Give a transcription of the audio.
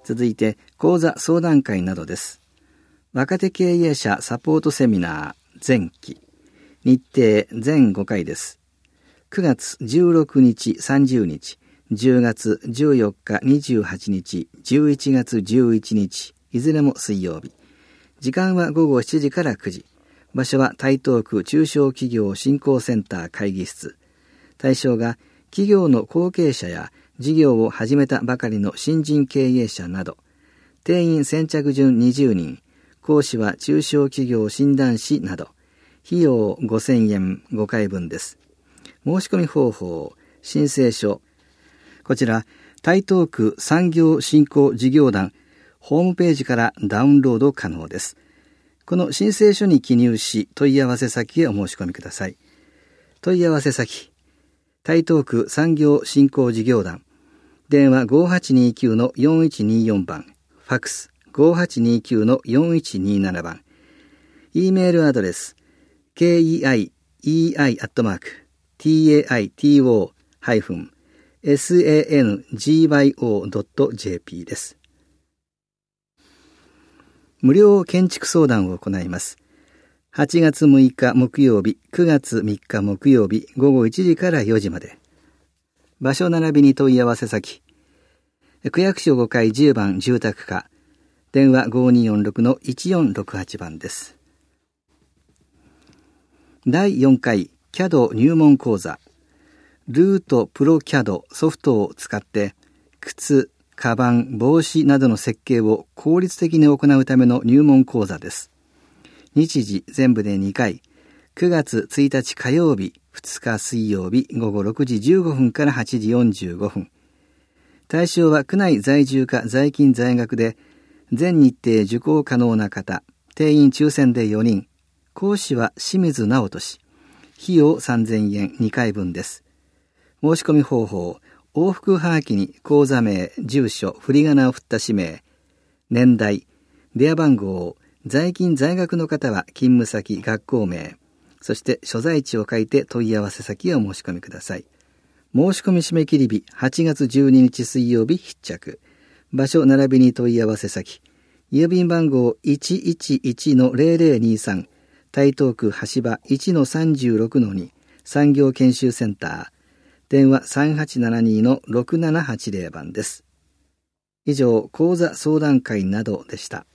続いて講座相談会などです。若手経営者サポートセミナー前期。日程全5回です。9月16日30日、10月14日28日、11月11日、いずれも水曜日。時間は午後7時から9時。場所は台東区中小企業振興センター会議室。対象が企業の後継者や事業を始めたばかりの新人経営者など。定員先着順20人。講師は中小企業診断士など。費用5000円5回分です。申し込み方法、申請書。こちら、台東区産業振興事業団ホームページからダウンロード可能です。この申請書に記入し、問い合わせ先へお申し込みください。問い合わせ先、台東区産業振興事業団。電話 5829-4124 番。ファックス 5829-4127 番。E メールアドレス、keio-taito-sangyou.jp です。無料建築相談を行います。8月6日木曜日、9月3日木曜日、午後1時から4時まで。場所並びに問い合わせ先。区役所5階10番住宅課。電話 5246-1468 番です。第4回 CAD 入門講座。ルートプロ CAD ソフトを使って靴、カバン、帽子などの設計を効率的に行うための入門講座です。日時全部で2回。9月1日火曜日、2日水曜日午後6時15分から8時45分。対象は区内在住か在勤在学で全日程受講可能な方。定員抽選で4人。講師は清水直人。費用3000円2回分です。申し込み方法、往復はがきに講座名、住所、振り仮名を振った氏名、年代、電話番号、在勤在学の方は勤務先、学校名、そして所在地を書いて問い合わせ先へお申し込みください。申し込み締め切り日、8月12日水曜日必着。場所並びに問い合わせ先、郵便番号 111-0023、台東区橋場 1-36-2 産業研修センター。電話 3872-6780 番です。以上、講座相談会などでした。